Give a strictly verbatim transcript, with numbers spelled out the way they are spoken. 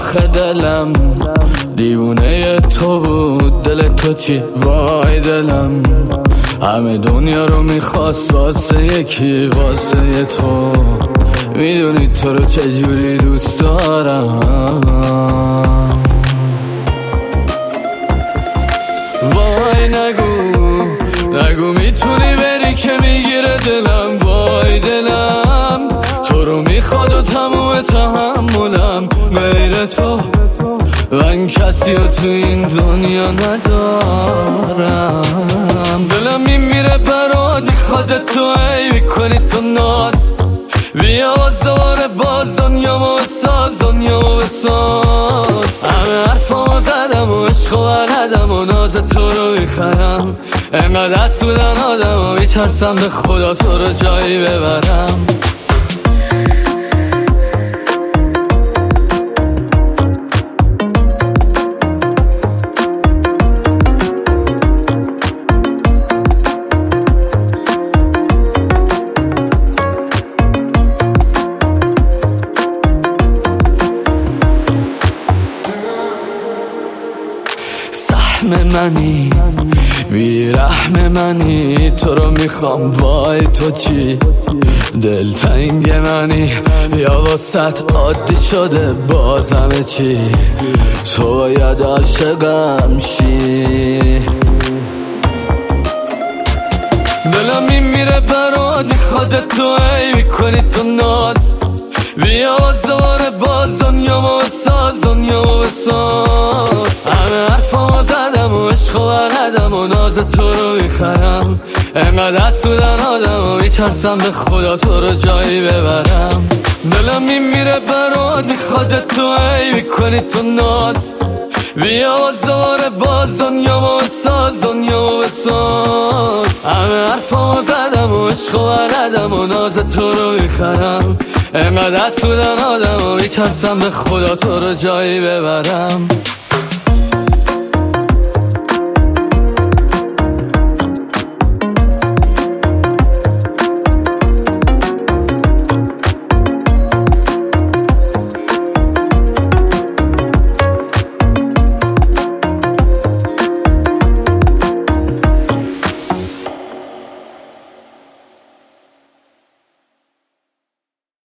آخه دلم دیوونه تو بود، دل تو چی؟ وای دلم همه دنیا رو میخواست واسه یکی، واسه تو. میدونی تو رو چجوری دوست دارم. وای نگو نگو میتونی بری که میگیره دلم. وای دلم تو رو میخواد و تموم تحملم غیر تو، من کسی رو تو این دنیا ندارم. دلم میمیره برات میخواد تو، ای میکنی تو ناز. بیا دوباره باز دنیامو بساز، دنیامو بساز. همه حرفامو زدم و عشق و بلدم و ناز تو رو میخرم. انقدر دست بودن آدم و میترسم به خدا تو رو جایی ببرم. منی بیرحم منی، تو رو میخوام. وای تو چی؟ دلتنگ منی یا واسط عادی شده بازم چی؟ تو باید عاشقم شی. دلم میمیره برات میخواد تو، ای میکنی تو ناز. بیا دوباره باز دنیامو بساز، دنیامو بساز. همه حرفامو زدم و عشق و بلدم و ناز تو رو میخرم. انقدر دست بودن آدم و میترسم به خدا تو رو جایی ببرم. دلم میمیره برات میخواد تو، ای میکنی تو ناز. بیا دوباره باز دنیامو بساز، دنیامو بساز. همه حرفامو زدم و عشق و بلدم و ناز تو رو میخرم. انقدر دست بودن آدم و میترسم به خدا تو رو جایی ببرم.